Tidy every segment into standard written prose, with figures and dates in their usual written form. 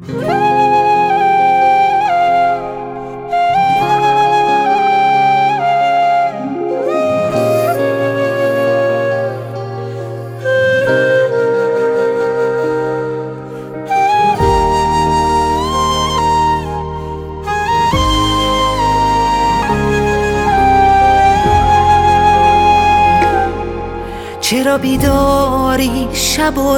چرا بیداری شب و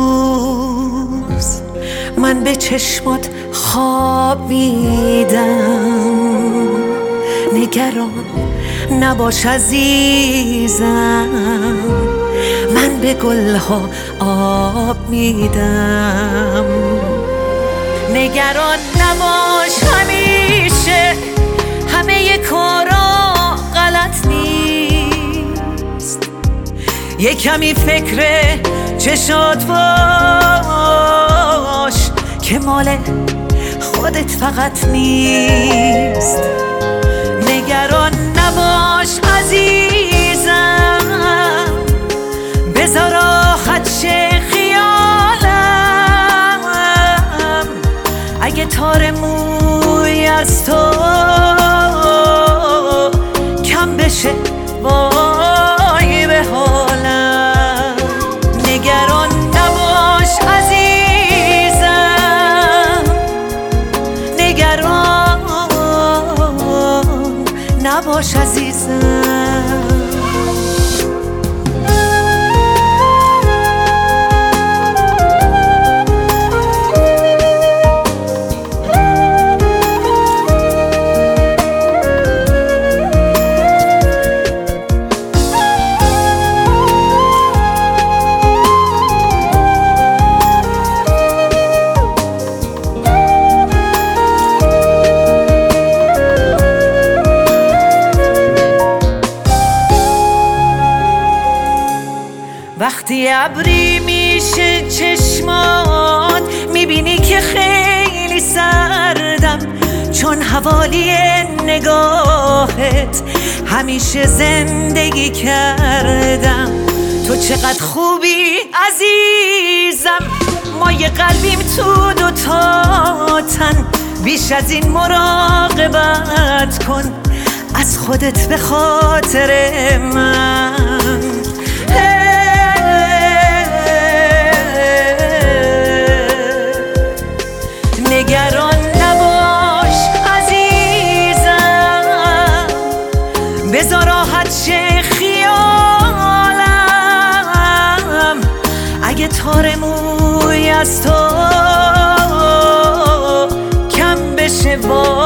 روز؟ من به چشمات خواب میدم. نگران نباش عزیزم، من به گلها آب میدم. نگران نباش، همیشه همه کارا غلط نیست. یه کمی فکر چشات باش که مال خودت فقط نیست. نگران نباش عزیزم، بذار راحت شه خیالم. اگه تار موی از تو کم بشه وای به حالم. نگران نباش عزیزم، نگران نباش عزیزم. وقتی ابری میشه چشمات، میبینی که خیلی سردم، چون حوالی نگاهت همیشه زندگی کردم. تو چقدر خوبی عزیزم، ما یه قلبیم تو دوتا تن. بیش از این مراقبت کن از خودت به خاطر من. نگران نباش عزیزم، بذار راحت شه خیالم. اگه تار موی از تو کم بشه